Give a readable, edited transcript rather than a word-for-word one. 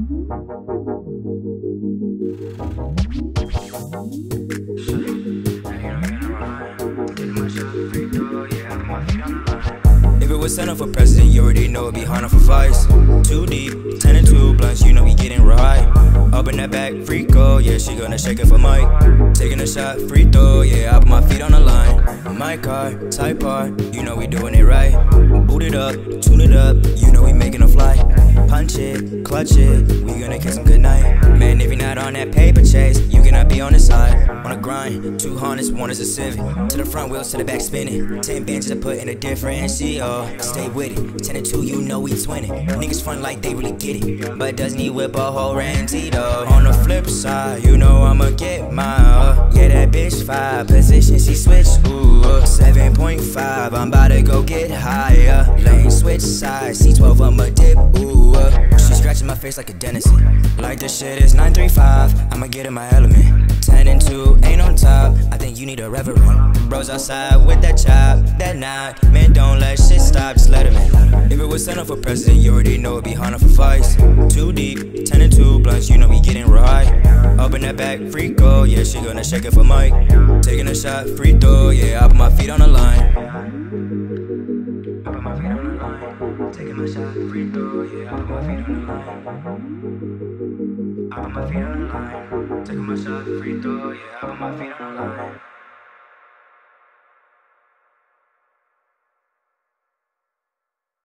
If it was Santa for president, you already know it'd be Hunter for vice. Too deep, 10 and 2 blunts, you know we getting right. Up in that back, free go, yeah, she gonna shake it for Mike. Taking a shot, free throw, yeah, I put my feet on the line. My car, type R, you know we doing it right. Boot it up, tune it up, you know we making a fly. Punch it, clutch it, we gonna kiss them goodnight. Man, if you're not on that paper chase, you cannot be on the side. On a grind, 2 harness, one is a Civic. To the front wheels, to the back spinning. 10 benches to put in a different NCO. Stay with it, 10 and 2, you know we twinning. Niggas front like they really get it, but doesn't he whip a whole Ramsey though? On the flip side, you know I'ma get mine. Yeah, that bitch 5 position, she switch, ooh 7.5, I'm about to go get higher. Lane switch sides, C12, I'ma dip, ooh She scratching my face like a dentist. Like this shit is 935, I'ma get in my element. 10 and 2, ain't on top, I think you need a reverend. Bros outside with that chop, that knot. Man, don't let shit stop, just let him in. If it was Santa for president, you already know it'd be Hunter for vice. Too deep, 10 and 2 blunts, you know we getting right. Up in that back, free go, yeah, she gonna shake it for Mike. Taking a shot, free throw, yeah, I put my feet on the line. I put my feet on the line. Taking my shot, free throw, yeah, I put my feet on the line. I put my feet on the line. Taking my shot, free throw, yeah, I put my feet on the line.